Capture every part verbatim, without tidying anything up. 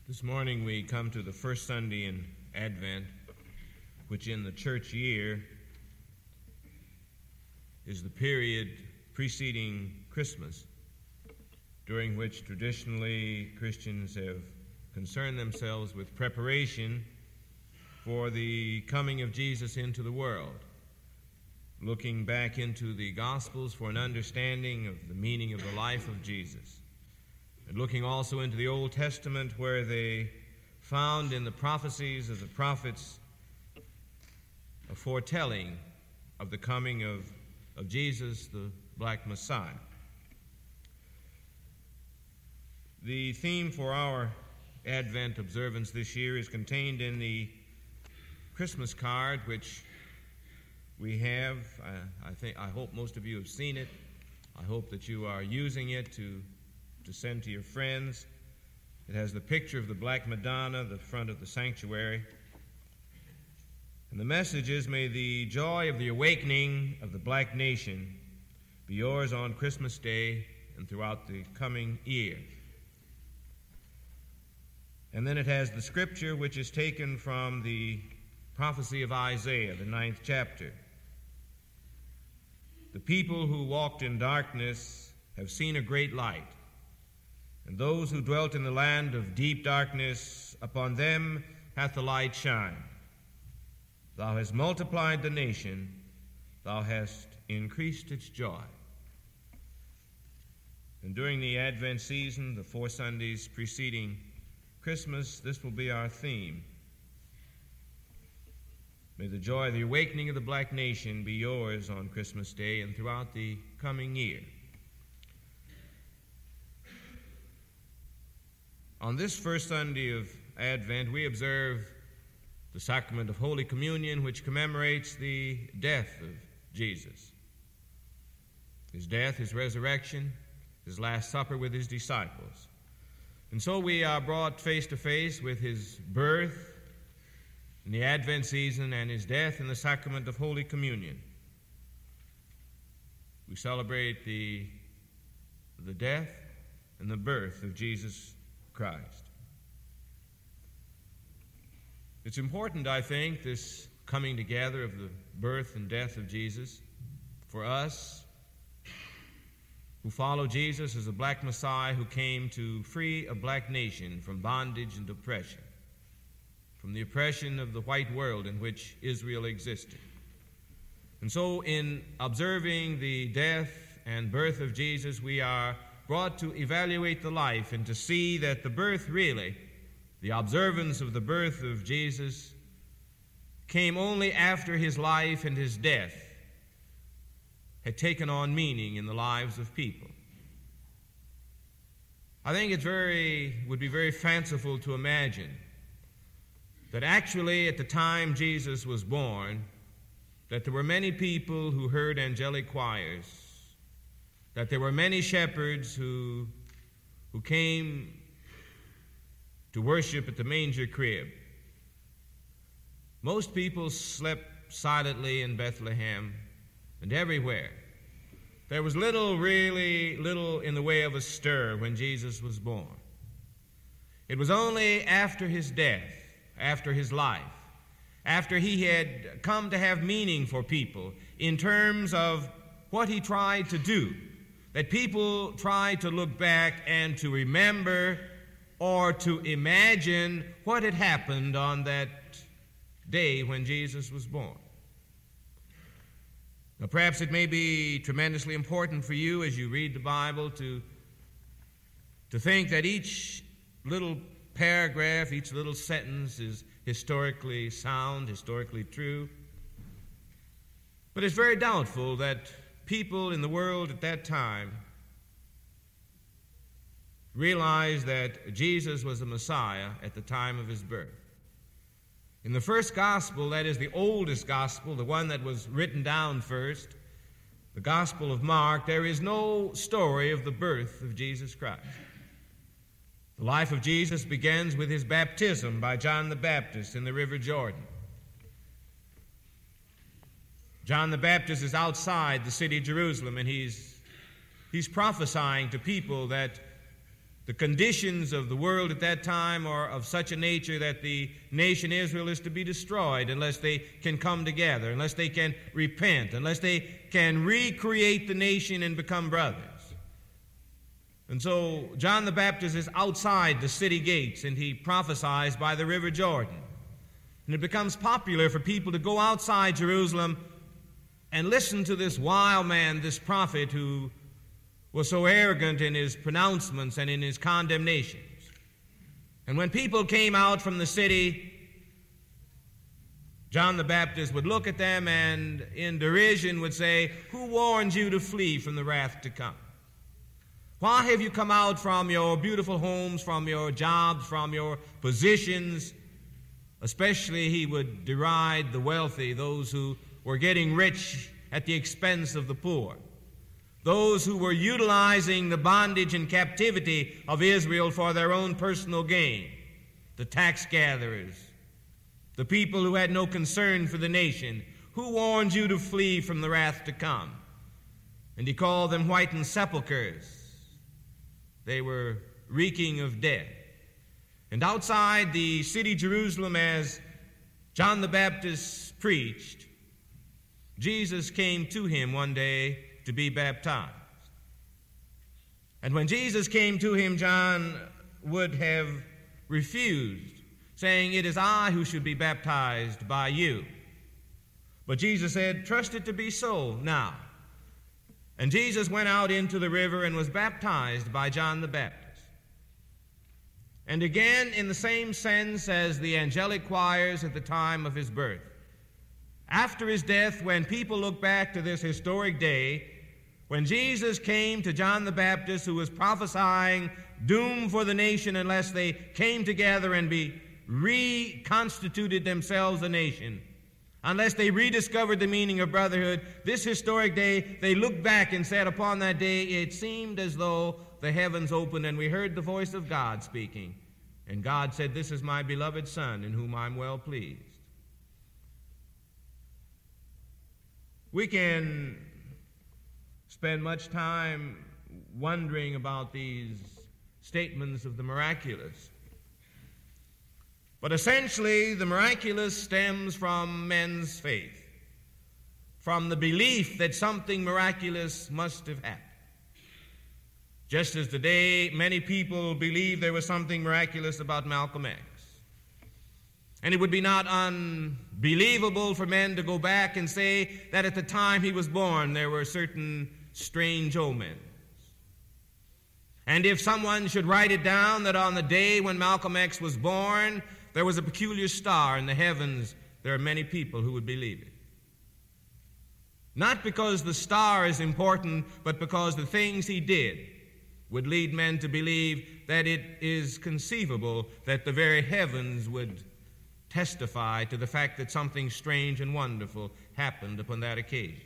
This morning we come to the first Sunday in Advent, which in the church year is the period preceding Christmas, during which traditionally Christians have concerned themselves with preparation for the coming of Jesus into the world, looking back into the Gospels for an understanding of the meaning of the life of Jesus, and looking also into the Old Testament, where they found in the prophecies of the prophets a foretelling of the coming of, of Jesus, the black Messiah. The theme for our Advent observance this year is contained in the Christmas card, which we have. I, I think I hope most of you have seen it. I hope that you are using it to to send to your friends. It has the picture of the Black Madonna, the front of the sanctuary. And the message is, may the joy of the awakening of the black nation be yours on Christmas Day and throughout the coming year. And then it has the scripture, which is taken from the prophecy of Isaiah, the ninth chapter. The people who walked in darkness have seen a great light. And those who dwelt in the land of deep darkness, upon them hath the light shined. Thou hast multiplied the nation, thou hast increased its joy. And during the Advent season, the four Sundays preceding Christmas, this will be our theme. May the joy of the awakening of the black nation be yours on Christmas Day and throughout the coming year. On this first Sunday of Advent, we observe the sacrament of Holy Communion, which commemorates the death of Jesus. His death, his resurrection, his last supper with his disciples. And so we are brought face to face with his birth in the Advent season and his death in the sacrament of Holy Communion. We celebrate the, the death and the birth of Jesus Christ. It's important, I think, this coming together of the birth and death of Jesus for us who follow Jesus as a black Messiah who came to free a black nation from bondage and oppression, from the oppression of the white world in which Israel existed. And so in observing the death and birth of Jesus, we are brought to evaluate the life and to see that the birth really, the observance of the birth of Jesus, came only after his life and his death had taken on meaning in the lives of people. I think it very would be very fanciful to imagine that actually at the time Jesus was born, that there were many people who heard angelic choirs, that there were many shepherds who, who came to worship at the manger crib. Most people slept silently in Bethlehem and everywhere. There was little, really little in the way of a stir when Jesus was born. It was only after his death, after his life, after he had come to have meaning for people in terms of what he tried to do, that people try to look back and to remember or to imagine what had happened on that day when Jesus was born. Now, perhaps it may be tremendously important for you as you read the Bible to, to think that each little paragraph, each little sentence is historically sound, historically true. But it's very doubtful that people in the world at that time realized that Jesus was the Messiah at the time of his birth. In the first gospel, that is the oldest gospel, the one that was written down first, the Gospel of Mark, there is no story of the birth of Jesus Christ. The life of Jesus begins with his baptism by John the Baptist in the River Jordan. John the Baptist is outside the city of Jerusalem, and he's, he's prophesying to people that the conditions of the world at that time are of such a nature that the nation Israel is to be destroyed unless they can come together, unless they can repent, unless they can recreate the nation and become brothers. And so John the Baptist is outside the city gates, and he prophesies by the river Jordan. And it becomes popular for people to go outside Jerusalem and listen to this wild man, this prophet who was so arrogant in his pronouncements and in his condemnations. And when people came out from the city, John the Baptist would look at them and in derision would say, "Who warned you to flee from the wrath to come? Why have you come out from your beautiful homes, from your jobs, from your positions?" Especially he would deride the wealthy, those who were getting rich at the expense of the poor, those who were utilizing the bondage and captivity of Israel for their own personal gain, the tax gatherers, the people who had no concern for the nation. Who warned you to flee from the wrath to come? And he called them whitened sepulchres. They were reeking of death. And outside the city Jerusalem, as John the Baptist preached, Jesus came to him one day to be baptized. And when Jesus came to him, John would have refused, saying, "It is I who should be baptized by you." But Jesus said, "Trust it to be so now." And Jesus went out into the river and was baptized by John the Baptist. And again, in the same sense as the angelic choirs at the time of his birth, after his death, when people look back to this historic day, when Jesus came to John the Baptist, who was prophesying doom for the nation unless they came together and be reconstituted themselves a nation, unless they rediscovered the meaning of brotherhood, this historic day, they looked back and said, upon that day, it seemed as though the heavens opened and we heard the voice of God speaking. And God said, "This is my beloved Son, in whom I'm well pleased." We can spend much time wondering about these statements of the miraculous. But essentially, the miraculous stems from men's faith, from the belief that something miraculous must have happened. Just as today many people believe there was something miraculous about Malcolm X. And it would be not unbelievable for men to go back and say that at the time he was born there were certain strange omens. And if someone should write it down that on the day when Malcolm X was born there was a peculiar star in the heavens, there are many people who would believe it. Not because the star is important, but because the things he did would lead men to believe that it is conceivable that the very heavens would testify to the fact that something strange and wonderful happened upon that occasion.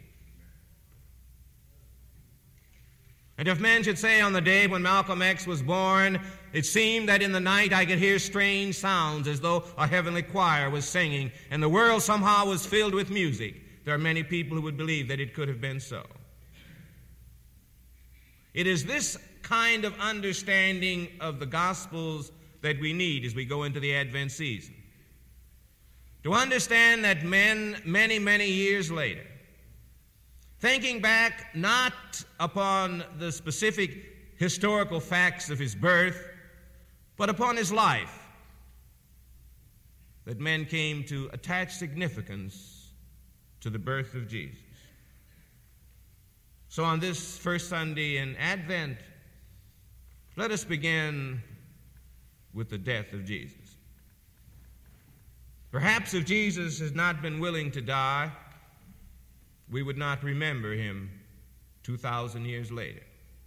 And if men should say on the day when Malcolm X was born, it seemed that in the night I could hear strange sounds as though a heavenly choir was singing and the world somehow was filled with music, there are many people who would believe that it could have been so. It is this kind of understanding of the Gospels that we need as we go into the Advent season. To understand that men, many, many years later, thinking back not upon the specific historical facts of his birth, but upon his life, that men came to attach significance to the birth of Jesus. So on this first Sunday in Advent, let us begin with the death of Jesus. Perhaps if Jesus has not been willing to die, we would not remember him two thousand years later.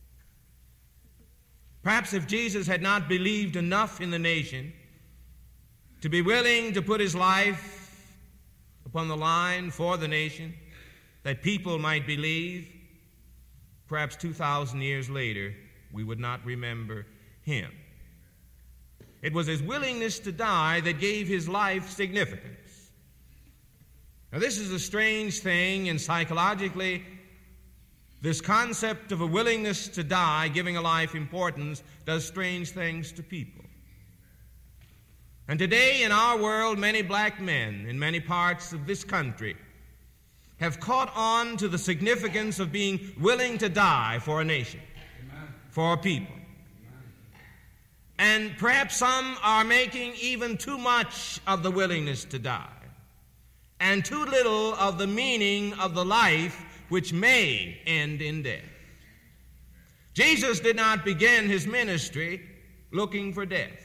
Perhaps if Jesus had not believed enough in the nation to be willing to put his life upon the line for the nation, that people might believe, perhaps two thousand years later, we would not remember him. It was his willingness to die that gave his life significance. Now, this is a strange thing, and psychologically, this concept of a willingness to die, giving a life importance, does strange things to people. And today in our world, many black men in many parts of this country have caught on to the significance of being willing to die for a nation, Amen. For a people. Amen. And perhaps some are making even too much of the willingness to die and too little of the meaning of the life which may end in death. Jesus did not begin his ministry looking for death.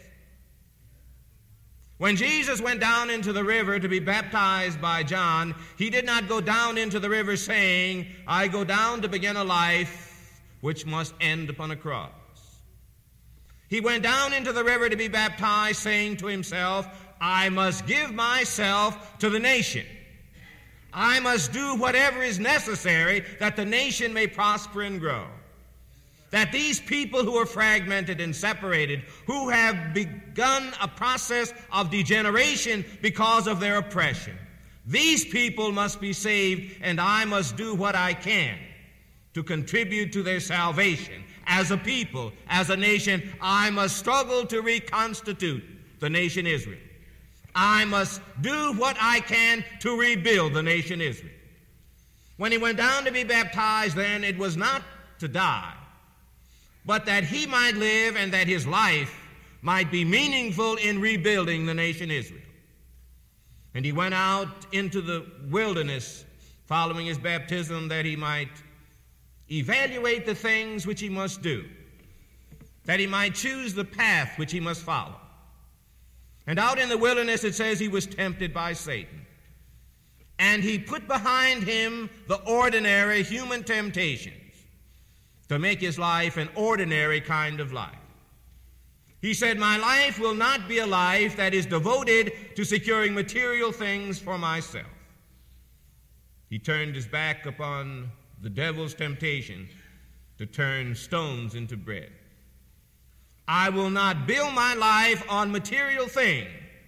When Jesus went down into the river to be baptized by John, he did not go down into the river saying, I go down to begin a life which must end upon a cross. He went down into the river to be baptized, saying to himself, I must give myself to the nation. I must do whatever is necessary that the nation may prosper and grow. That these people who are fragmented and separated, who have begun a process of degeneration because of their oppression, these people must be saved, and I must do what I can to contribute to their salvation. As a people, as a nation, I must struggle to reconstitute the nation Israel. I must do what I can to rebuild the nation Israel. When he went down to be baptized, then it was not to die, but that he might live and that his life might be meaningful in rebuilding the nation Israel. And he went out into the wilderness following his baptism that he might evaluate the things which he must do, that he might choose the path which he must follow. And out in the wilderness it says he was tempted by Satan. And he put behind him the ordinary human temptations to make his life an ordinary kind of life. He said, my life will not be a life that is devoted to securing material things for myself. He turned his back upon the devil's temptation to turn stones into bread. I will not build my life on material things.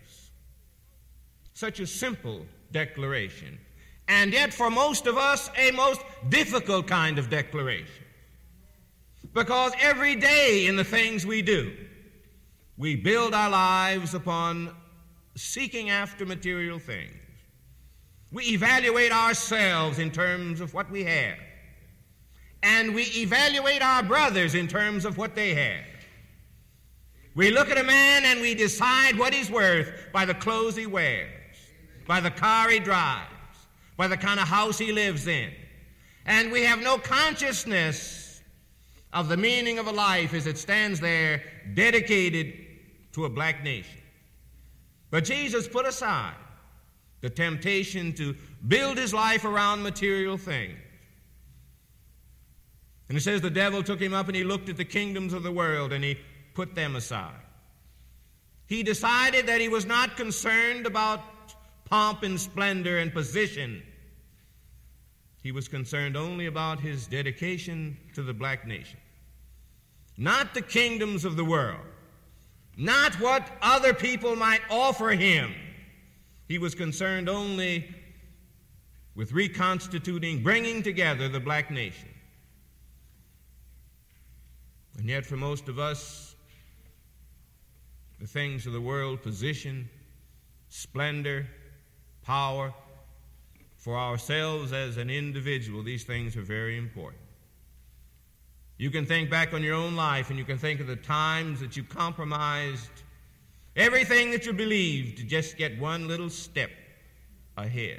Such a simple declaration, and yet for most of us a most difficult kind of declaration. Because every day in the things we do, we build our lives upon seeking after material things. We evaluate ourselves in terms of what we have. And we evaluate our brothers in terms of what they have. We look at a man and we decide what he's worth by the clothes he wears, by the car he drives, by the kind of house he lives in. And we have no consciousness of the meaning of a life as it stands there dedicated to a black nation. But Jesus put aside the temptation to build his life around material things. And it says the devil took him up and he looked at the kingdoms of the world and he put them aside. He decided that he was not concerned about pomp and splendor and position. He was concerned only about his dedication to the black nation. Not the kingdoms of the world, not what other people might offer him. He was concerned only with reconstituting, bringing together the black nation. And yet for most of us, the things of the world, position, splendor, power, for ourselves as an individual, these things are very important. You can think back on your own life and you can think of the times that you compromised everything that you believed to just get one little step ahead.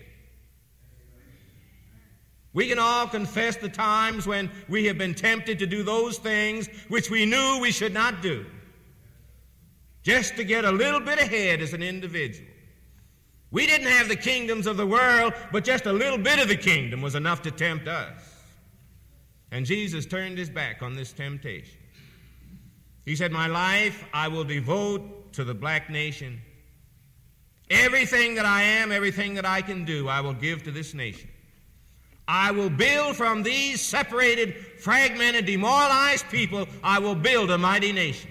We can all confess the times when we have been tempted to do those things which we knew we should not do, just to get a little bit ahead as an individual. We didn't have the kingdoms of the world, but just a little bit of the kingdom was enough to tempt us. And Jesus turned his back on this temptation. He said, my life I will devote to the black nation. Everything that I am, everything that I can do, I will give to this nation. I will build from these separated, fragmented, demoralized people, I will build a mighty nation.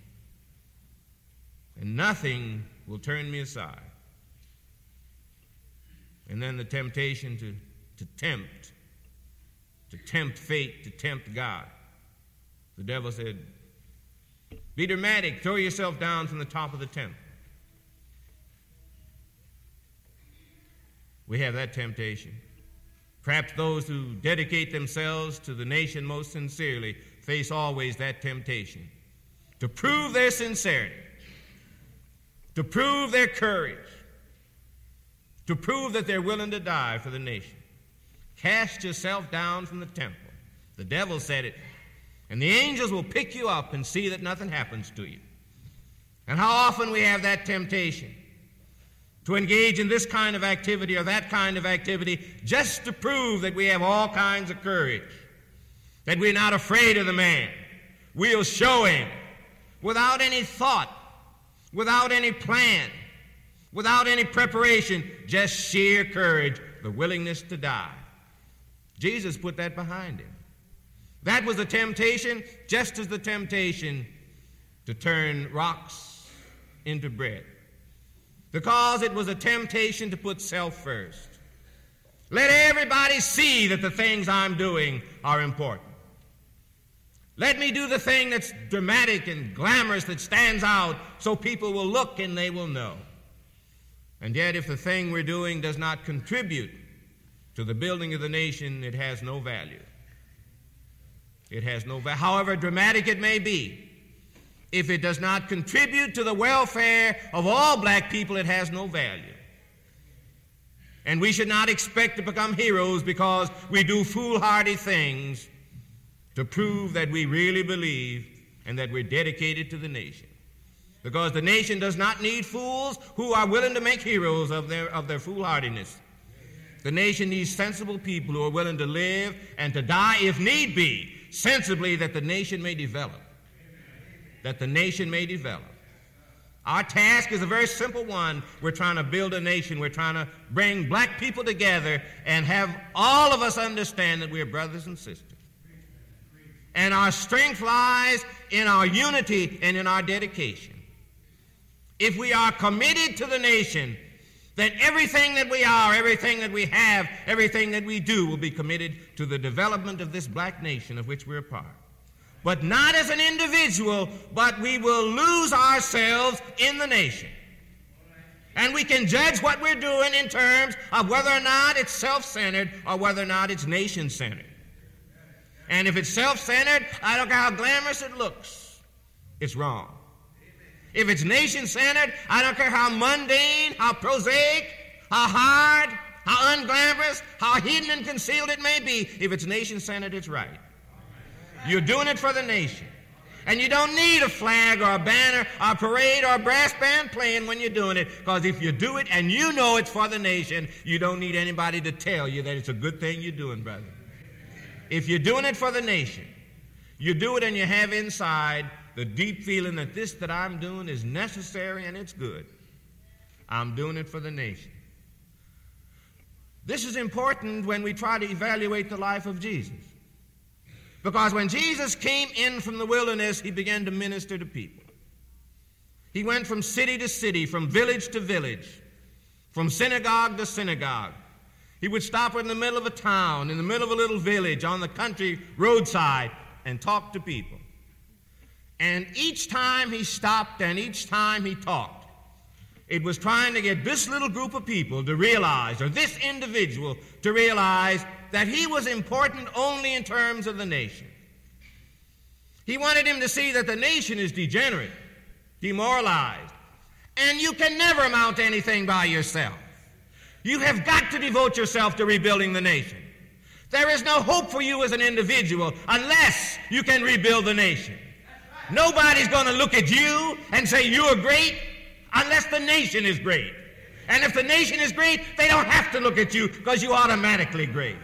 And nothing will turn me aside. And then the temptation to, to tempt, to tempt fate, to tempt God. The devil said, be dramatic, throw yourself down from the top of the temple. We have that temptation. Perhaps those who dedicate themselves to the nation most sincerely face always that temptation to prove their sincerity, to prove their courage, to prove that they're willing to die for the nation. Cast yourself down from the temple. The devil said it, and the angels will pick you up and see that nothing happens to you. And how often we have that temptation to engage in this kind of activity or that kind of activity just to prove that we have all kinds of courage, that we're not afraid of the man. We'll show him without any thought, without any plan, without any preparation, just sheer courage, the willingness to die. Jesus put that behind him. That was the temptation, just as the temptation to turn rocks into bread. Because it was a temptation to put self first. Let everybody see that the things I'm doing are important. Let me do the thing that's dramatic and glamorous, that stands out, so people will look and they will know. And yet, if the thing we're doing does not contribute to the building of the nation, it has no value. It has no value. However dramatic it may be, if it does not contribute to the welfare of all black people, it has no value. And we should not expect to become heroes because we do foolhardy things to prove that we really believe and that we're dedicated to the nation. Because the nation does not need fools who are willing to make heroes of their, of their foolhardiness. The nation needs sensible people who are willing to live and to die, if need be, sensibly, that the nation may develop. That the nation may develop. Our task is a very simple one. We're trying to build a nation. We're trying to bring black people together and have all of us understand that we're brothers and sisters. And our strength lies in our unity and in our dedication. If we are committed to the nation, then everything that we are, everything that we have, everything that we do will be committed to the development of this black nation of which we're a part. But not as an individual, but we will lose ourselves in the nation. And we can judge what we're doing in terms of whether or not it's self-centered or whether or not it's nation-centered. And if it's self-centered, I don't care how glamorous it looks, it's wrong. If it's nation-centered, I don't care how mundane, how prosaic, how hard, how unglamorous, how hidden and concealed it may be. If it's nation-centered, it's right. You're doing it for the nation. And you don't need a flag or a banner or a parade or a brass band playing when you're doing it, because if you do it and you know it's for the nation, you don't need anybody to tell you that it's a good thing you're doing, brother. If you're doing it for the nation, you do it and you have inside the deep feeling that this that I'm doing is necessary and it's good. I'm doing it for the nation. This is important when we try to evaluate the life of Jesus. Because when Jesus came in from the wilderness, he began to minister to people. He went from city to city, from village to village, from synagogue to synagogue. He would stop in the middle of a town, in the middle of a little village, on the country roadside, and talk to people. And each time he stopped and each time he talked, it was trying to get this little group of people to realize, or this individual to realize, that he was important only in terms of the nation. He wanted him to see that the nation is degenerate, demoralized, and you can never amount to anything by yourself. You have got to devote yourself to rebuilding the nation. There is no hope for you as an individual unless you can rebuild the nation. Nobody's going to look at you and say you're great unless the nation is great. And if the nation is great, they don't have to look at you because you're automatically great.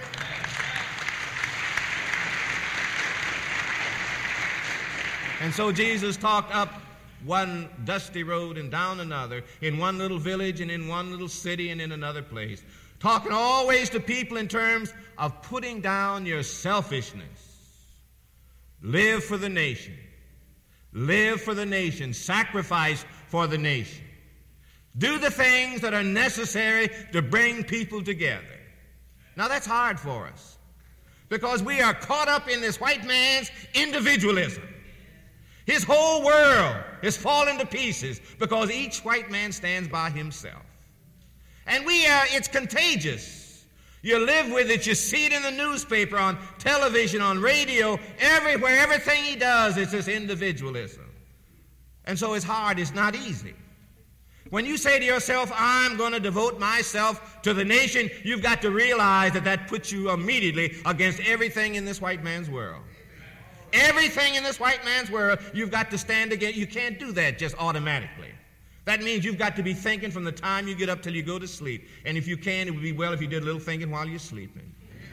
And so Jesus talked up one dusty road and down another, in one little village and in one little city and in another place, talking always to people in terms of putting down your selfishness. Live for the nation. Live for the nation. Sacrifice for the nation. Do the things that are necessary to bring people together. Now that's hard for us. because we are caught up in this white man's individualism. His whole world is falling to pieces because each white man stands by himself. And we are, it's contagious. You live with it, you see it in the newspaper, on television, on radio, everywhere. Everything he does is this individualism. And so it's hard, it's not easy. When you say to yourself, I'm going to devote myself to the nation, you've got to realize that that puts you immediately against everything in this white man's world. Everything in this white man's world, you've got to stand against. You can't do that just automatically. That means you've got to be thinking from the time you get up till you go to sleep. And if you can, it would be well if you did a little thinking while you're sleeping.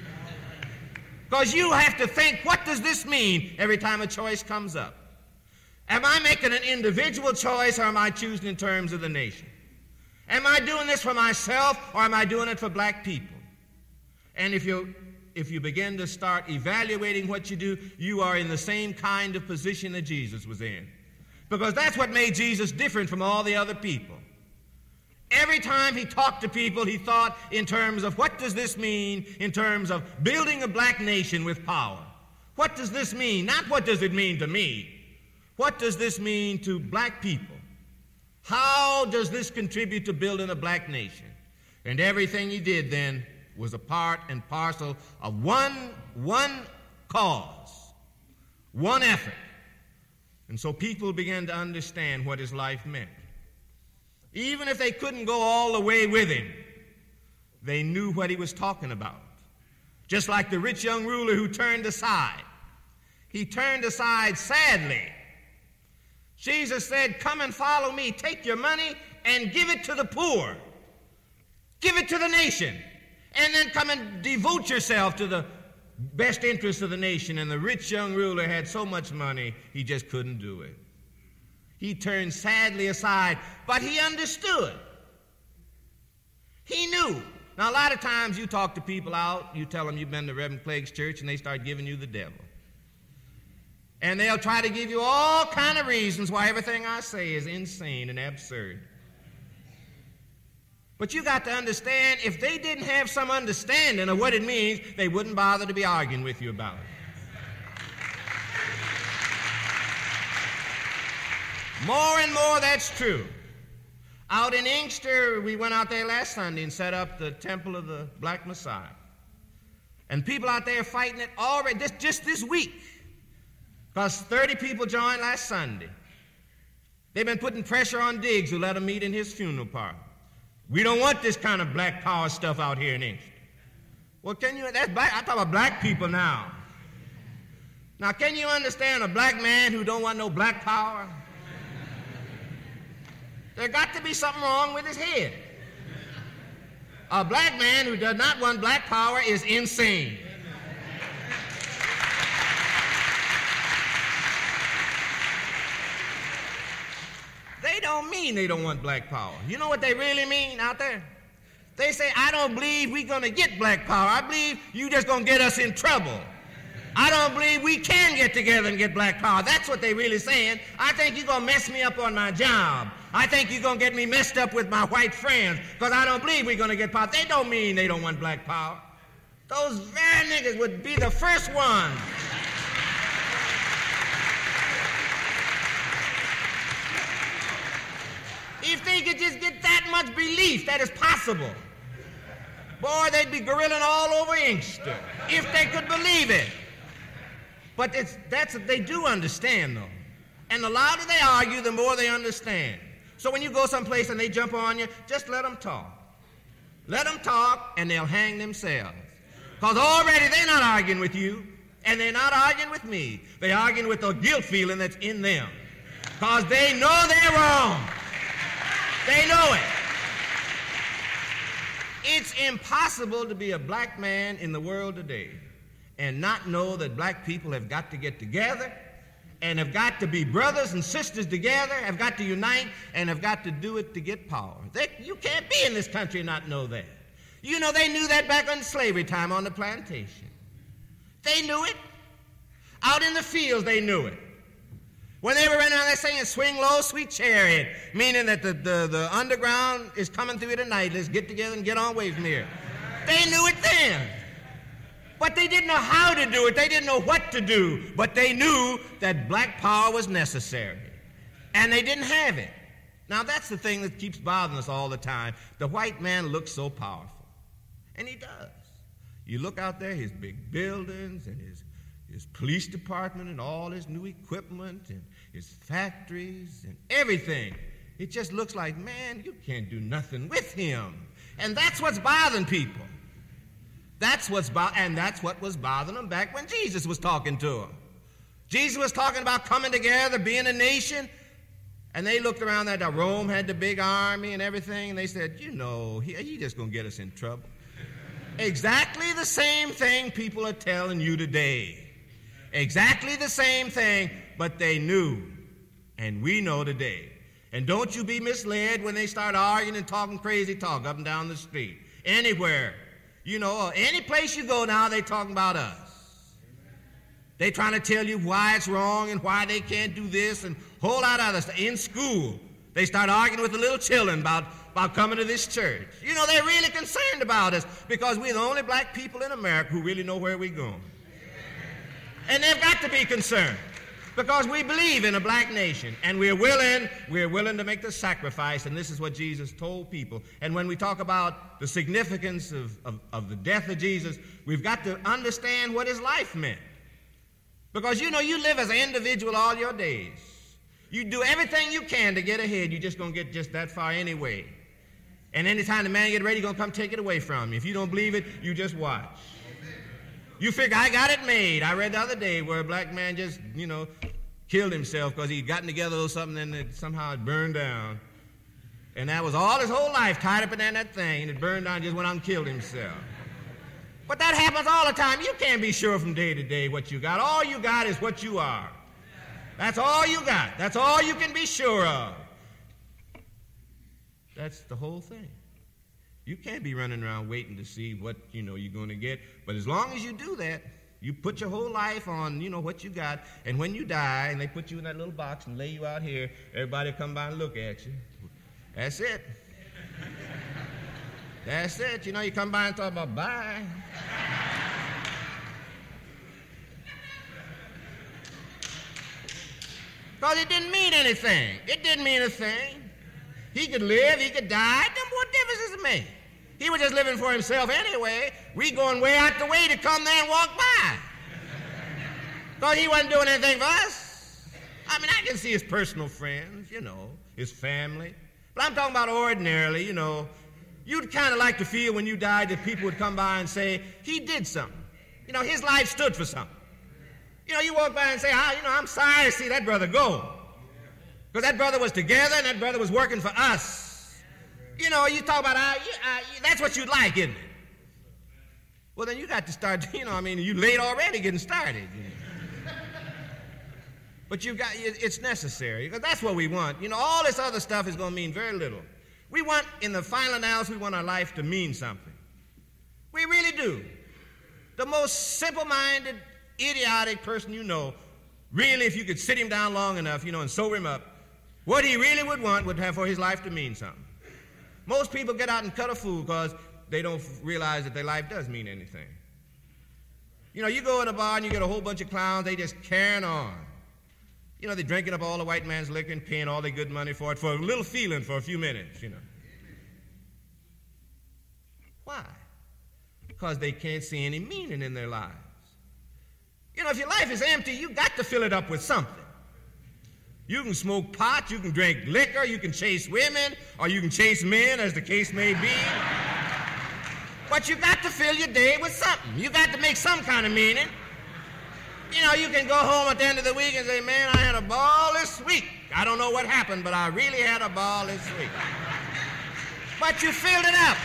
Because you have to think, what does this mean every time a choice comes up? Am I making an individual choice, or am I choosing in terms of the nation? Am I doing this for myself, or am I doing it for black people? And if you if you begin to start evaluating what you do, you are in the same kind of position that Jesus was in. Because that's what made Jesus different from all the other people. Every time he talked to people, he thought in terms of, what does this mean in terms of building a black nation with power? What does this mean? Not what does it mean to me? What does this mean to black people? How does this contribute to building a black nation? And everything he did then was a part and parcel of one, one cause, one effort. And so people began to understand what his life meant. Even if they couldn't go all the way with him, they knew what he was talking about. Just like the rich young ruler who turned aside. He turned aside sadly. Jesus said, come and follow me. Take your money and give it to the poor. Give it to the nation. And then come and devote yourself to the best interests of the nation. And the rich young ruler had so much money, he just couldn't do it. He turned sadly aside, but he understood. He knew. Now, a lot of times you talk to people out, you tell them you've been to Reverend Clegg's church, and they start giving you the devil. And they'll try to give you all kind of reasons why everything I say is insane and absurd. But you got to understand, if they didn't have some understanding of what it means, they wouldn't bother to be arguing with you about it. More and more, that's true. Out in Inkster, we went out there last Sunday and set up the Temple of the Black Messiah. And people out there fighting it already, just, just this week. Because thirty people joined last Sunday. They've been putting pressure on Diggs, who let them meet in his funeral parlor. We don't want this kind of black power stuff out here in Inkster. Well, can you, that's black, I talk about black people now. Now, can you understand a black man who don't want no black power? There got to be something wrong with his head. A black man who does not want black power is insane. They don't mean they don't want black power. You know what they really mean out there? They say, I don't believe we're going to get black power. I believe you just going to get us in trouble. I don't believe we can get together and get black power. That's what they really saying. I think you're going to mess me up on my job. I think you're going to get me messed up with my white friends because I don't believe we're going to get power. They don't mean they don't want black power. Those very niggas would be the first ones. If they could just get that much belief that is possible, boy, they'd be guerrilling all over Inkster if they could believe it. But it's, that's they do understand, though. And the louder they argue, the more they understand. So when you go someplace and they jump on you, just let them talk. Let them talk, and they'll hang themselves. Because already they're not arguing with you, and they're not arguing with me. They're arguing with the guilt feeling that's in them. Because they know they're wrong. They know it. It's impossible to be a black man in the world today and not know that black people have got to get together and have got to be brothers and sisters together, have got to unite, and have got to do it to get power. They, you can't be in this country and not know that. You know, they knew that back on slavery time on the plantation. They knew it. Out in the fields, they knew it. When they were running around there saying, swing low, sweet chariot, meaning that the, the, the underground is coming through tonight. Let's get together and get on away from here. They knew it then. But they didn't know how to do it. They didn't know what to do. But they knew that black power was necessary. And they didn't have it. Now, that's the thing that keeps bothering us all the time. The white man looks so powerful. And he does. You look out there, his big buildings and his, his police department and all his new equipment and his factories and everything. It just looks like, man, you can't do nothing with him. And that's what's bothering people. That's what's bo- and that's what was bothering them back when Jesus was talking to them. Jesus was talking about coming together, being a nation, and they looked around at Rome had the big army and everything, and they said, you know, he, he just going to get us in trouble. Exactly the same thing people are telling you today. Exactly the same thing, but they knew, and we know today. And don't you be misled when they start arguing and talking crazy talk up and down the street. Anywhere. You know, any place you go now, they talking about us. They trying to tell you why it's wrong and why they can't do this and a whole lot of other stuff. In school, they start arguing with the little children about, about coming to this church. You know, they're really concerned about us because we're the only black people in America who really know where we're going. And they've got to be concerned because we believe in a black nation and we're willing, we're willing to make the sacrifice, and this is what Jesus told people. And when we talk about the significance of, of, of the death of Jesus, we've got to understand what his life meant. Because, you know, you live as an individual all your days. You do everything you can to get ahead. You're just going to get just that far anyway. And anytime the man gets ready, he's going to come take it away from you. If you don't believe it, you just watch. You figure, I got it made. I read the other day where a black man just, you know, killed himself because he'd gotten together or something and it somehow it burned down. And that was all his whole life tied up in that thing, and it burned down, just went out and killed himself. But that happens all the time. You can't be sure from day to day what you got. All you got is what you are. That's all you got. That's all you can be sure of. That's the whole thing. You can't be running around waiting to see what, you know, you're going to get. But as long as you do that, you put your whole life on, you know, what you got. And when you die and they put you in that little box and lay you out here, everybody will come by and look at you. That's it. That's it. You know, you come by and talk about bye. Because it didn't mean anything. It didn't mean a thing. He could live, he could die. Then what difference does it make? He was just living for himself anyway. We going way out the way to come there and walk by. Because he wasn't doing anything for us. I mean, I can see his personal friends, you know, his family. But I'm talking about ordinarily, you know. You'd kind of like to feel when you died that people would come by and say, he did something. You know, his life stood for something. You know, you walk by and say, ah, you know, I'm sorry to see that brother go. Because that brother was together and that brother was working for us. You know, you talk about, uh, you, uh, that's what you'd like, isn't it? Well, then you got to start, you know, I mean, you late already getting started. You know. But you got, it's necessary, because that's what we want. You know, all this other stuff is going to mean very little. We want, in the final analysis, we want our life to mean something. We really do. The most simple-minded, idiotic person you know, really, if you could sit him down long enough, you know, and sober him up, what he really would want would have for his life to mean something. Most people get out and cut a fool because they don't realize that their life does mean anything. You know, you go in a bar and you get a whole bunch of clowns, they just carrying on. You know, they're drinking up all the white man's liquor and paying all their good money for it for a little feeling for a few minutes, you know. Why? Because they can't see any meaning in their lives. You know, if your life is empty, you got to fill it up with something. You can smoke pot, you can drink liquor, you can chase women, or you can chase men, as the case may be. But you got to fill your day with something. You got to make some kind of meaning. You know, you can go home at the end of the week and say, man, I had a ball this week. I don't know what happened, but I really had a ball this week. But you filled it up.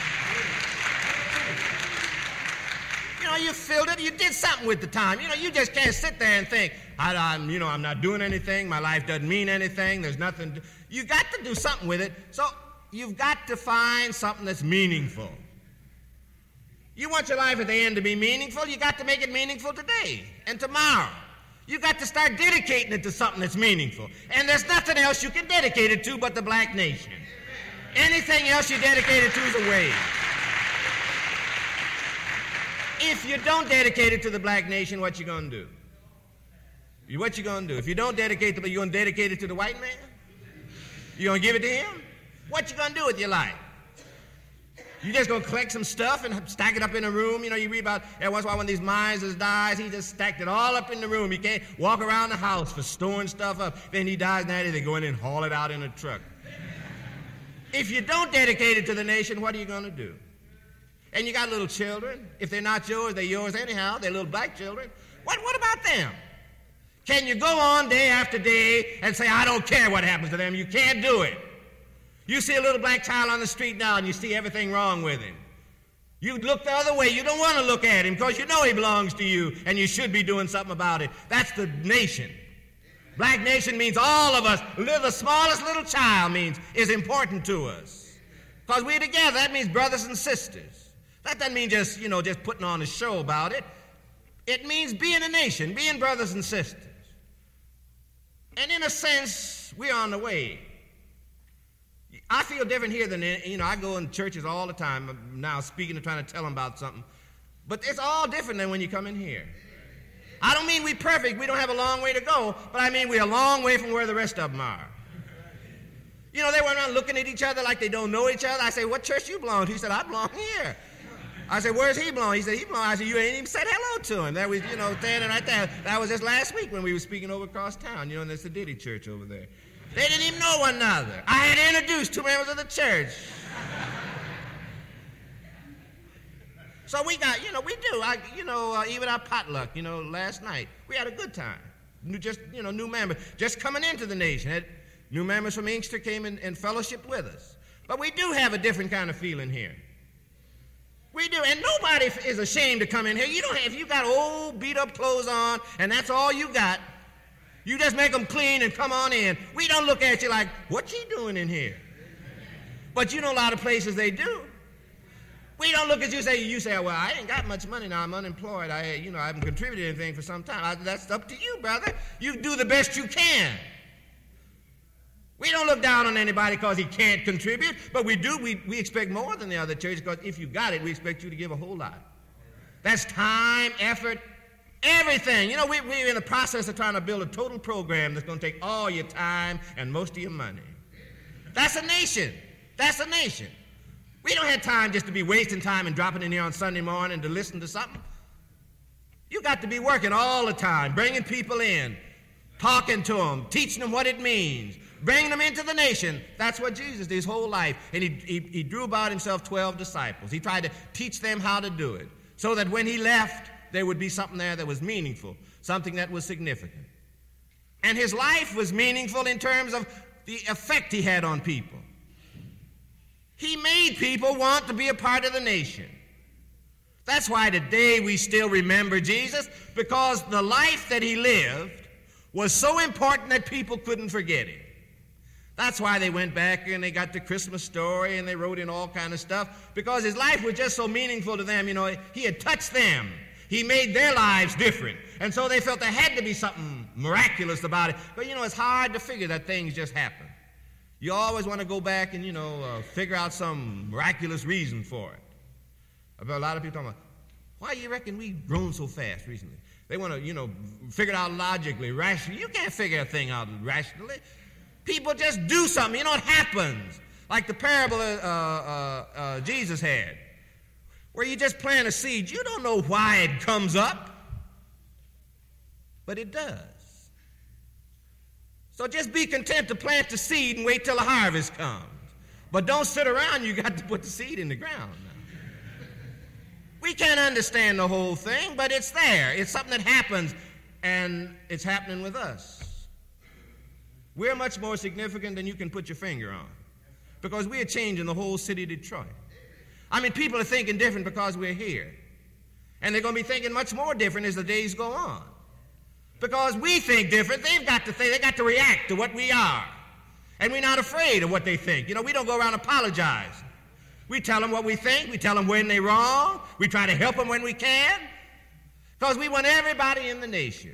You know, you filled it, you did something with the time. You know, you just can't sit there and think, I, I'm, you know, I'm not doing anything, my life doesn't mean anything, there's nothing. To, you got to do something with it, so you've got to find something that's meaningful. You want your life at the end to be meaningful, you got to make it meaningful today and tomorrow. You got to start dedicating it to something that's meaningful. And there's nothing else you can dedicate it to but the black nation. Anything else you dedicate it to is a waste. If you don't dedicate it to the black nation, what you going to do? What you going to do? If you don't dedicate it, you going to dedicate it to the white man? You going to give it to him? What you going to do with your life? You just going to collect some stuff and stack it up in a room? You know, you read about, every once in a while when these misers dies, he just stacked it all up in the room. He can't walk around the house for storing stuff up. Then he dies, now they go in and haul it out in a truck. If you don't dedicate it to the nation, what are you going to do? And you got little children. If they're not yours, they're yours anyhow. They're little black children. What, what about them? Can you go on day after day and say, I don't care what happens to them? You can't do it. You see a little black child on the street now and you see everything wrong with him. You look the other way. You don't want to look at him because you know he belongs to you and you should be doing something about it. That's the nation. Black nation means all of us. The smallest little child means is important to us. Because we're together. That means brothers and sisters. That doesn't mean just, you know, just putting on a show about it. It means being a nation, being brothers and sisters. And in a sense, we're on the way. I feel different here than, you know, I go in churches all the time. I'm now speaking and trying to tell them about something. But it's all different than when you come in here. I don't mean we're perfect. We don't have a long way to go. But I mean we're a long way from where the rest of them are. You know, they went around looking at each other like they don't know each other. I say, what church you belong to? He said, I belong here. I said, where's he belong? He said, he belong. I said, you ain't even said hello to him. That was, you know, standing right there. That was just last week when we were speaking over across town. You know, and there's the Diddy Church over there. They didn't even know one another. I had introduced two members of the church. So we got, you know, we do. I, you know, uh, even our potluck, you know, last night, we had a good time. New, just, you know, new members, just coming into the nation. Had new members from Inkster came in and fellowshiped with us. But we do have a different kind of feeling here. We do, and nobody is ashamed to come in here. You don't have, if you got old beat-up clothes on, and that's all you got, you just make them clean and come on in. We don't look at you like, what you doing in here? But you know a lot of places they do. We don't look at you and say, you say, well, I ain't got much money now. I'm unemployed. I, you know, I haven't contributed anything for some time. I, that's up to you, brother. You do the best you can. We don't look down on anybody because he can't contribute, but we do. We, we expect more than the other churches because if you got it, we expect you to give a whole lot. That's time, effort, everything. You know, we, we're in the process of trying to build a total program that's going to take all your time and most of your money. That's a nation. That's a nation. We don't have time just to be wasting time and dropping in here on Sunday morning to listen to something. You got to be working all the time, bringing people in, talking to them, teaching them what it means, bringing them into the nation. That's what Jesus did his whole life. And he, he, he drew about himself twelve disciples. He tried to teach them how to do it so that when he left, there would be something there that was meaningful, something that was significant. And his life was meaningful in terms of the effect he had on people. He made people want to be a part of the nation. That's why today we still remember Jesus, because the life that he lived was so important that people couldn't forget it. That's why they went back and they got the Christmas story and they wrote in all kind of stuff, because his life was just so meaningful to them. You know, he had touched them. He made their lives different. And so they felt there had to be something miraculous about it. But, you know, it's hard to figure that things just happen. You always want to go back and, you know, uh, figure out some miraculous reason for it. I've heard a lot of people talking about, why do you reckon we've grown so fast recently? They want to, you know, figure it out logically, rationally. You can't figure a thing out rationally. People just do something. You know, it happens. Like the parable uh, uh, uh, Jesus had, where you just plant a seed. You don't know why it comes up, but it does. So just be content to plant the seed and wait till the harvest comes. But don't sit around. You got to put the seed in the ground now. We can't understand the whole thing, but it's there. It's something that happens, and it's happening with us. We're much more significant than you can put your finger on, because we're changing the whole city of Detroit. I mean, people are thinking different because we're here. And they're going to be thinking much more different as the days go on. Because we think different, they've got to think, they got to react to what we are. And we're not afraid of what they think. You know, we don't go around apologizing. We tell them what we think. We tell them when they're wrong. We try to help them when we can. Because we want everybody in the nation.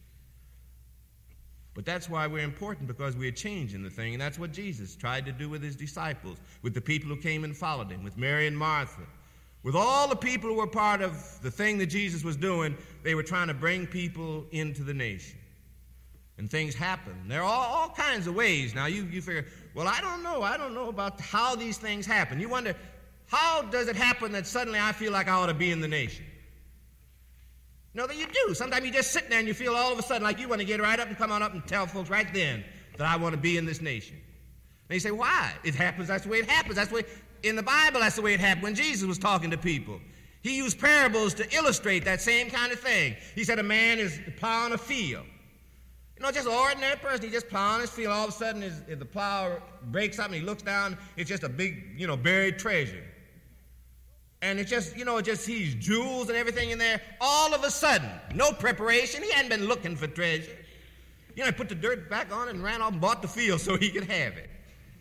But that's why we're important, because we're changing the thing. And that's what Jesus tried to do with his disciples, with the people who came and followed him, with Mary and Martha, With all the people who were part of the thing that Jesus was doing, they were trying to bring people into the nation. And things happen. There are all, all kinds of ways. Now, you, you figure, well, I don't know. I don't know about how these things happen. You wonder, how does it happen that suddenly I feel like I ought to be in the nation? No, that you do. Sometimes you just sit there and you feel all of a sudden like you want to get right up and come on up and tell folks right then that I want to be in this nation. And you say, why? It happens. That's the way it happens. That's the way, in the Bible, that's the way it happened when Jesus was talking to people. He used parables to illustrate that same kind of thing. He said a man is plowing a field. You know, just an ordinary person, he just plowing his field. All of a sudden, his, if the plow breaks up and he looks down, it's just a big, you know, buried treasure. And it's just, you know, it just sees jewels and everything in there. All of a sudden, no preparation. He hadn't been looking for treasure. You know, he put the dirt back on it and ran off and bought the field so he could have it.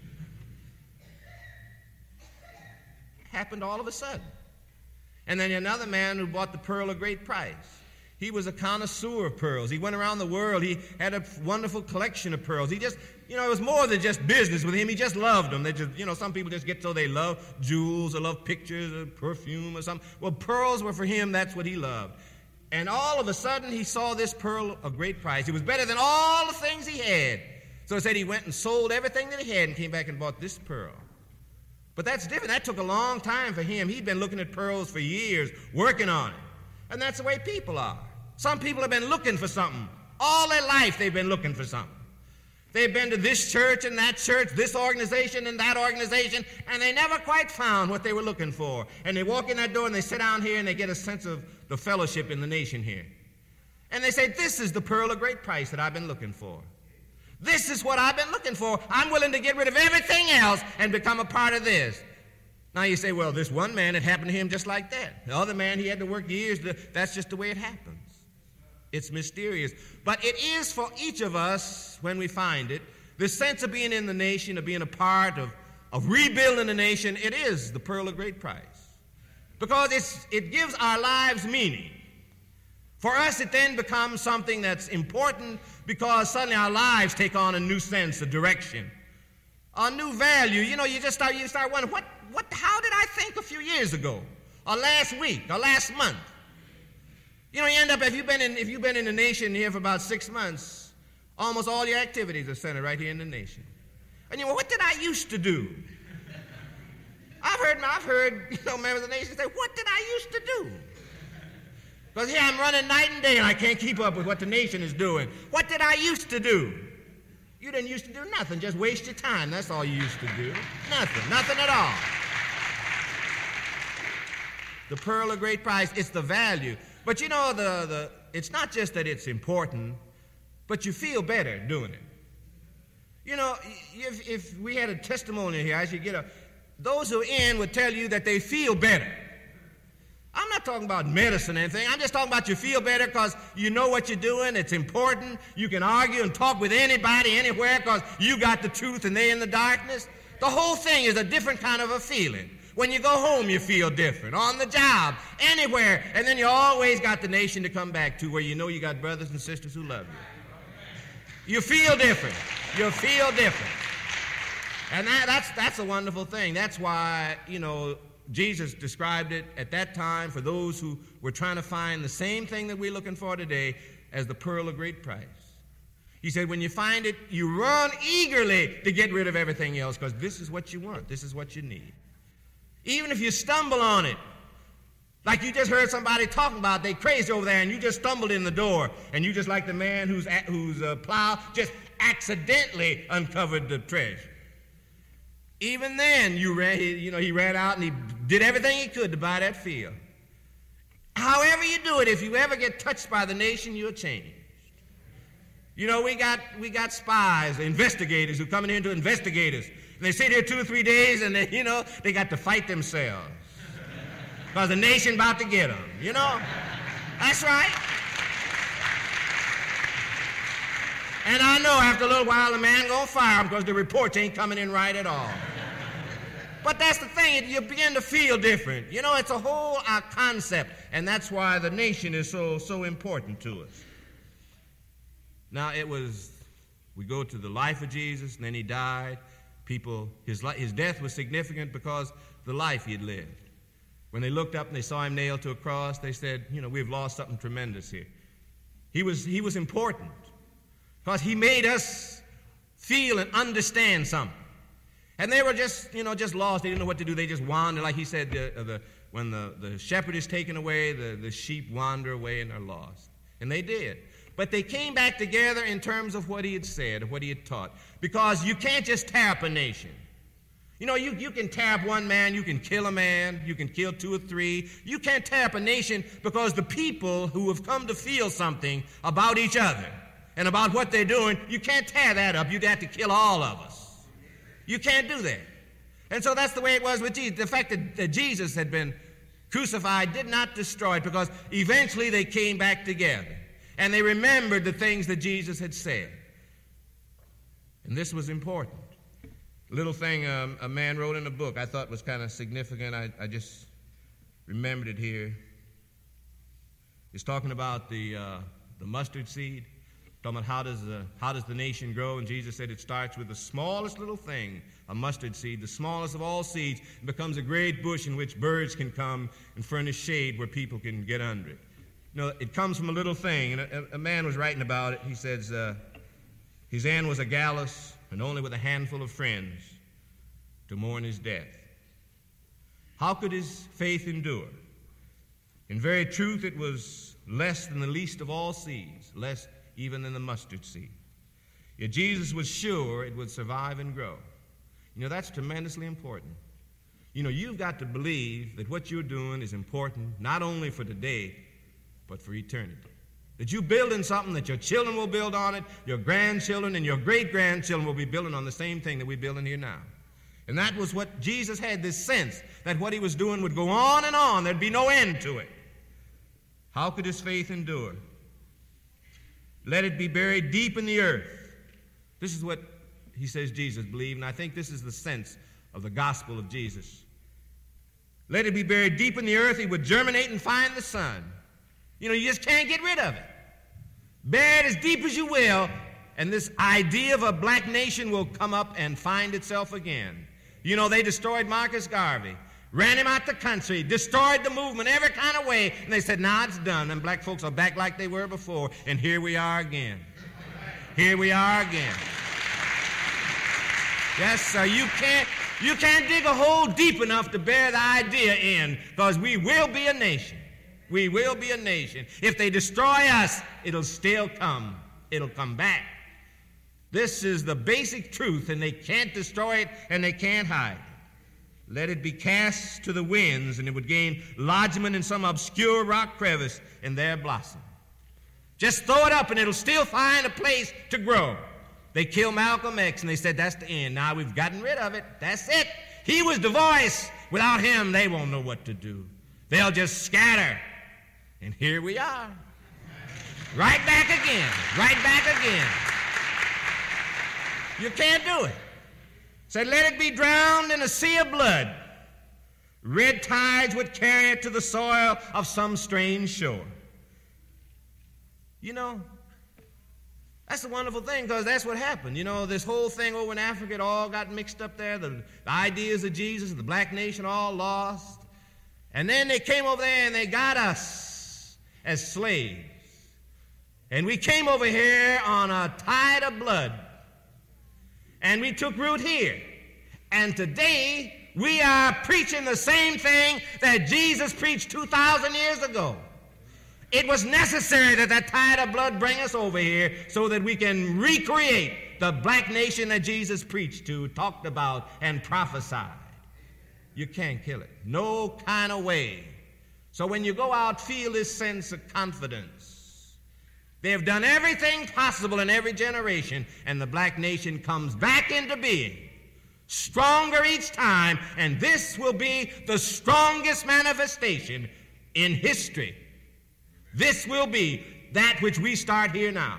Happened all of a sudden. And then another man who bought the pearl of great price. He was a connoisseur of pearls. He went around the world. He had a wonderful collection of pearls. He just, you know, it was more than just business with him. He just loved them. They just, you know, some people just get so they love jewels or love pictures or perfume or something. Well, pearls were for him, that's what he loved. And all of a sudden, he saw this pearl of great price. It was better than all the things he had. So it said he went and sold everything that he had and came back and bought this pearl. But that's different. That took a long time for him. He'd been looking at pearls for years, working on it. And that's the way people are. Some people have been looking for something. All their life they've been looking for something. They've been to this church and that church, this organization and that organization, and they never quite found what they were looking for. And they walk in that door and they sit down here and they get a sense of the fellowship in the nation here. And they say, this is the pearl of great price that I've been looking for. This is what I've been looking for. I'm willing to get rid of everything else and become a part of this. Now you say, well, this one man, it happened to him just like that. The other man, he had to work years. To, that's just the way it happens. It's mysterious. But it is for each of us, when we find it, this sense of being in the nation, of being a part of, of rebuilding the nation, it is the pearl of great price. Because it's, it gives our lives meaning. For us, it then becomes something that's important because suddenly our lives take on a new sense of direction, a new value. You know, you just start, you start wondering, what, what, how did I think a few years ago, or last week, or last month? You know, you end up, if you've been in, if you've been in the nation here for about six months, almost all your activities are centered right here in the nation. And you know, what did I used to do? I've heard, I've heard, you know, members of the nation say, what did I used to do? Because here I'm running night and day and I can't keep up with what the nation is doing. What did I used to do? You didn't used to do nothing, just waste your time. That's all you used to do. Nothing, nothing at all. The pearl of great price, it's the value. But you know, the, the, it's not just that it's important, but you feel better doing it. You know, if, if we had a testimony here, I should get a, those who are in would tell you that they feel better. I'm not talking about medicine or anything. I'm just talking about you feel better because you know what you're doing. It's important. You can argue and talk with anybody, anywhere, because you got the truth and they're in the darkness. The whole thing is a different kind of a feeling. When you go home, you feel different. On the job, anywhere. And then you always got the nation to come back to where you know you got brothers and sisters who love you. You feel different. You feel different. And that, that's, that's a wonderful thing. That's why, you know, Jesus described it at that time for those who were trying to find the same thing that we're looking for today as the pearl of great price. He said, when you find it, you run eagerly to get rid of everything else because this is what you want. This is what you need. Even if you stumble on it, like you just heard somebody talking about, they crazy over there, and you just stumbled in the door, and you just like the man whose whose uh, plow just accidentally uncovered the treasure. Even then, you ran, you know, he ran out and he did everything he could to buy that field. However you do it, if you ever get touched by the nation, you're changed. You know, we got we got spies, investigators who come in here to investigate us. And they sit here two or three days and, they, you know, they got to fight themselves. Because the nation about to get them, you know? That's right. And I know after a little while the man gonna fire them because the reports ain't coming in right at all. But that's the thing, you begin to feel different. You know, it's a whole uh, concept, and that's why the nation is so, so important to us. Now, it was, we go to the life of Jesus, and then he died. People, his, his death was significant because the life he had lived. When they looked up and they saw him nailed to a cross, they said, you know, we've lost something tremendous here. He was, he was important because he made us feel and understand something. And they were just, you know, just lost. They didn't know what to do. They just wandered. Like he said, the, the, when the, the shepherd is taken away, the, the sheep wander away and are lost. And they did. But they came back together in terms of what he had said, what he had taught. Because you can't just tear up a nation. You know, you, you can tear up one man, you can kill a man, you can kill two or three. You can't tear up a nation because the people who have come to feel something about each other and about what they're doing, you can't tear that up. You'd have to kill all of us. You can't do that. And so that's the way it was with Jesus. The fact that, that Jesus had been crucified did not destroy it because eventually they came back together and they remembered the things that Jesus had said. And this was important. A little thing um, a man wrote in a book I thought was kind of significant. I, I just remembered it here. He's talking about the, uh, the mustard seed. Talking about how does, the, how does the nation grow, and Jesus said it starts with the smallest little thing, a mustard seed, the smallest of all seeds, and becomes a great bush in which birds can come and furnish shade where people can get under it. You know, it comes from a little thing, and a, a man was writing about it. He says, uh, his end was a gallows, and only with a handful of friends to mourn his death. How could his faith endure? In very truth, it was less than the least of all seeds, less even than the mustard seed. Yet Jesus was sure it would survive and grow. You know, that's tremendously important. You know, you've got to believe that what you're doing is important, not only for today, but for eternity. That you build in something that your children will build on it, your grandchildren and your great-grandchildren will be building on the same thing that we're building here now. And that was what Jesus had, this sense that what he was doing would go on and on. There'd be no end to it. How could his faith endure? Let it be buried deep in the earth. This is what he says Jesus believed, and I think this is the sense of the gospel of Jesus. Let it be buried deep in the earth. It would germinate and find the sun. You know, you just can't get rid of it. Bury it as deep as you will, and this idea of a black nation will come up and find itself again. You know, they destroyed Marcus Garvey, ran him out the country, destroyed the movement every kind of way, and they said, now nah, it's done, and black folks are back like they were before, and here we are again. Here we are again. Yes, sir, you can't, you can't dig a hole deep enough to bear the idea in, because we will be a nation. We will be a nation. If they destroy us, it'll still come. It'll come back. This is the basic truth, and they can't destroy it, and they can't hide it. Let it be cast to the winds, and it would gain lodgment in some obscure rock crevice, and there blossom. Just throw it up, and it'll still find a place to grow. They killed Malcolm X, and they said, that's the end. Now we've gotten rid of it. That's it. He was the voice. Without him, they won't know what to do. They'll just scatter. And here we are. Right back again. Right back again. You can't do it. Said, let it be drowned in a sea of blood. Red tides would carry it to the soil of some strange shore. You know, that's a wonderful thing, because that's what happened. You know, this whole thing over in Africa, it all got mixed up there. The, the ideas of Jesus, the black nation, all lost. And then they came over there and they got us as slaves. And we came over here on a tide of blood. And we took root here. And today, we are preaching the same thing that Jesus preached two thousand years ago. It was necessary that that tide of blood bring us over here so that we can recreate the black nation that Jesus preached to, talked about, and prophesied. You can't kill it. No kind of way. So when you go out, feel this sense of confidence. They have done everything possible in every generation, and the black nation comes back into being, stronger each time, and this will be the strongest manifestation in history. This will be that which we start here now.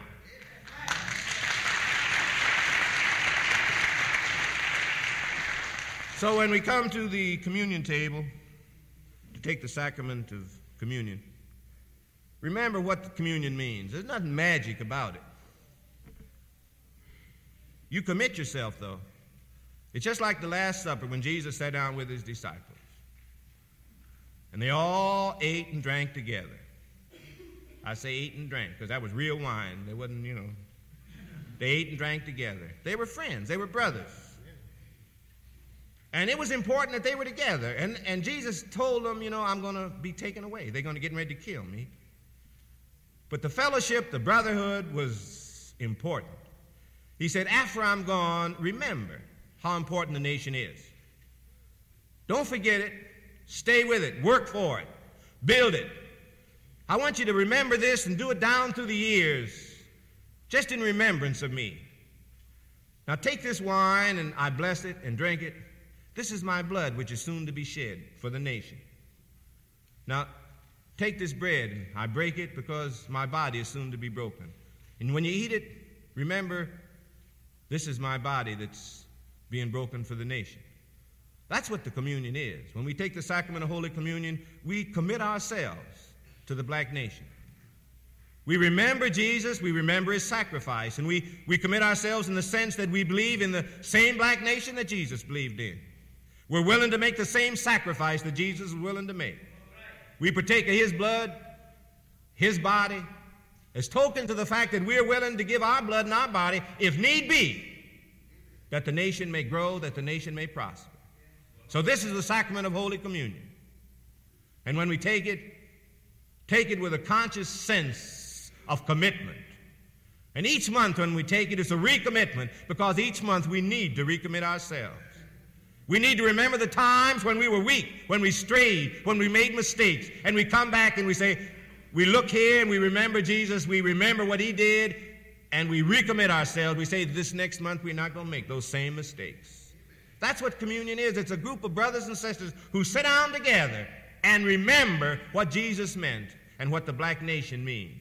So when we come to the communion table to take the sacrament of communion, remember what communion means. There's nothing magic about it. You commit yourself, though. It's just like the Last Supper when Jesus sat down with his disciples. And they all ate and drank together. I say ate and drank because that was real wine. They wasn't, you know. They ate and drank together. They were friends. They were brothers. And it was important that they were together. And, and Jesus told them, you know, I'm going to be taken away. They're going to get ready to kill me. But the fellowship, the brotherhood was important. He said, after I'm gone, remember how important the nation is. Don't forget it. Stay with it. Work for it. Build it. I want you to remember this and do it down through the years, just in remembrance of me. Now take this wine, and I bless it and drink it. This is my blood, which is soon to be shed for the nation. Now take this bread, and I break it because my body is soon to be broken. And when you eat it, remember, this is my body that's being broken for the nation. That's what the communion is. When we take the sacrament of Holy Communion, we commit ourselves to the black nation. We remember Jesus, we remember his sacrifice, and we, we commit ourselves in the sense that we believe in the same black nation that Jesus believed in. We're willing to make the same sacrifice that Jesus was willing to make. We partake of his blood, his body, as token to the fact that we're willing to give our blood and our body, if need be, that the nation may grow, that the nation may prosper. So this is the sacrament of Holy Communion. And when we take it, take it with a conscious sense of commitment. And each month when we take it, it's a recommitment, because each month we need to recommit ourselves. We need to remember the times when we were weak, when we strayed, when we made mistakes, and we come back and we say, we look here and we remember Jesus, we remember what he did, and we recommit ourselves. We say, this next month we're not going to make those same mistakes. That's what communion is. It's a group of brothers and sisters who sit down together and remember what Jesus meant and what the black nation means.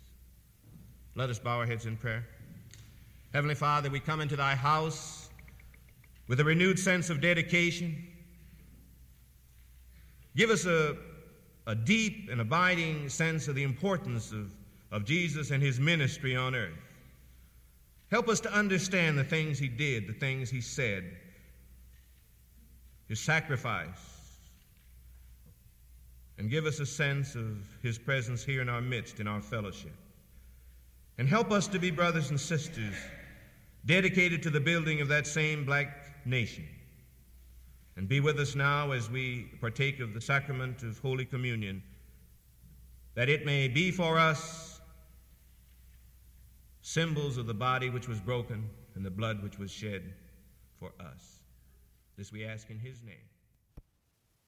Let us bow our heads in prayer. Heavenly Father, we come into thy house with a renewed sense of dedication. Give us a, a deep and abiding sense of the importance of, of Jesus and his ministry on earth. Help us to understand the things he did, the things he said, his sacrifice, and give us a sense of his presence here in our midst, in our fellowship. And help us to be brothers and sisters dedicated to the building of that same black nation. And be with us now as we partake of the sacrament of Holy Communion, that it may be for us symbols of the body which was broken and the blood which was shed for us. This we ask in his name.